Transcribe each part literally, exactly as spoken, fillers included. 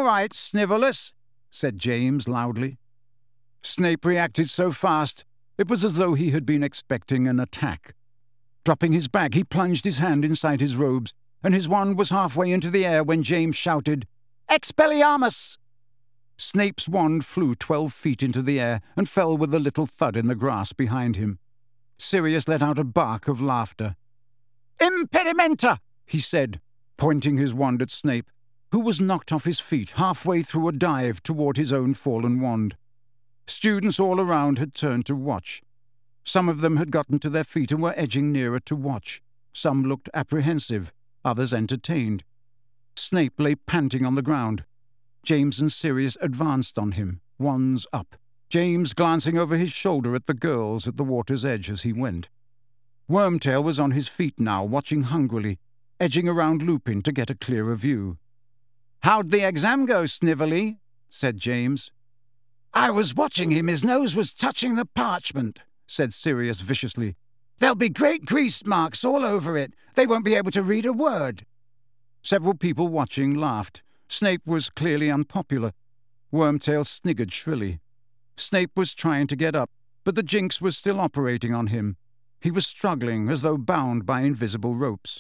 right, Snivellus," said James loudly. Snape reacted so fast, it was as though he had been expecting an attack. Dropping his bag, he plunged his hand inside his robes, and his wand was halfway into the air when James shouted, "Expelliarmus!" Snape's wand flew twelve feet into the air and fell with a little thud in the grass behind him. Sirius let out a bark of laughter. "Impedimenta!" he said, pointing his wand at Snape, who was knocked off his feet halfway through a dive toward his own fallen wand. Students all around had turned to watch. Some of them had gotten to their feet and were edging nearer to watch. Some looked apprehensive, others entertained. Snape lay panting on the ground. James and Sirius advanced on him, wands up, James glancing over his shoulder at the girls at the water's edge as he went. Wormtail was on his feet now, watching hungrily, edging around Lupin to get a clearer view. "How'd the exam go, Snively?" said James. "I was watching him. His nose was touching the parchment," said Sirius viciously. "There'll be great grease marks all over it. They won't be able to read a word." Several people watching laughed. Snape was clearly unpopular. Wormtail sniggered shrilly. Snape was trying to get up, but the jinx was still operating on him. He was struggling as though bound by invisible ropes.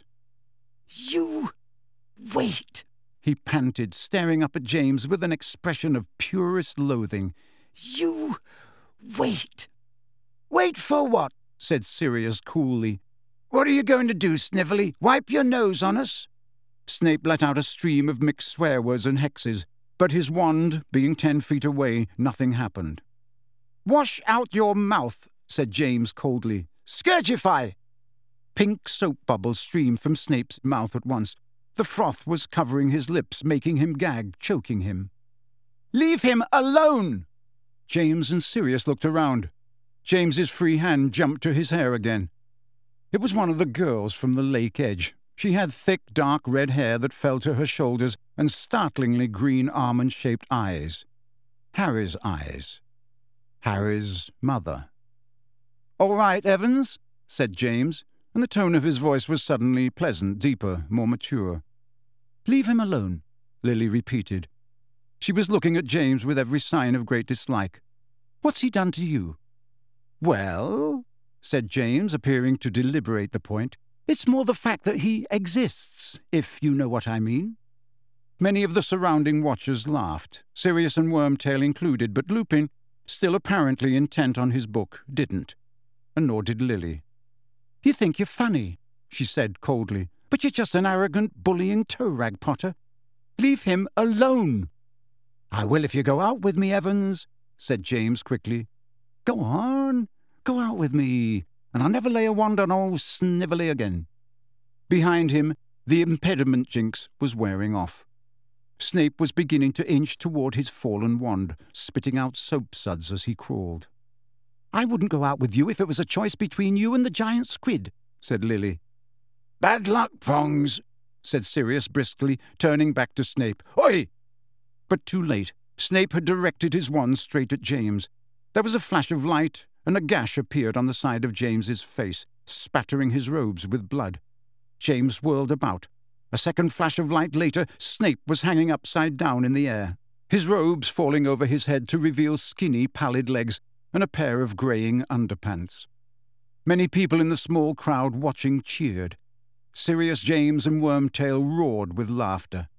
"You wait," he panted, staring up at James with an expression of purest loathing. "You wait." "Wait for what?" said Sirius coolly. "What are you going to do, Snively? Wipe your nose on us?" Snape let out a stream of mixed swear words and hexes, but his wand being ten feet away, nothing happened. "Wash out your mouth," said James coldly. "Scourgify!" Pink soap bubbles streamed from Snape's mouth at once. The froth was covering his lips, making him gag, choking him. "Leave him alone!" James and Sirius looked around. James's free hand jumped to his hair again. It was one of the girls from the lake edge. She had thick, dark red hair that fell to her shoulders and startlingly green almond-shaped eyes. Harry's eyes. Harry's mother. "All right, Evans," said James, and the tone of his voice was suddenly pleasant, deeper, more mature. "Leave him alone," Lily repeated. She was looking at James with every sign of great dislike. "What's he done to you?" "Well," said James, appearing to deliberate the point, "it's more the fact that he exists, if you know what I mean." Many of the surrounding watchers laughed, Sirius and Wormtail included, but Lupin, still apparently intent on his book, didn't, and nor did Lily. "You think you're funny," she said coldly, "but you're just an arrogant, bullying toe-rag, Potter. Leave him alone." "I will if you go out with me, Evans," said James quickly. "Go on, go out with me, and I'll never lay a wand on old Snively again." Behind him, the impediment jinx was wearing off. Snape was beginning to inch toward his fallen wand, spitting out soap suds as he crawled. "I wouldn't go out with you if it was a choice between you and the giant squid," said Lily. "Bad luck, Prongs," said Sirius briskly, turning back to Snape. "Oi!" But too late. Snape had directed his wand straight at James. There was a flash of light, and a gash appeared on the side of James's face, spattering his robes with blood. James whirled about. A second flash of light later, Snape was hanging upside down in the air, his robes falling over his head to reveal skinny, pallid legs and a pair of greying underpants. Many people in the small crowd watching cheered. Sirius, James, and Wormtail roared with laughter.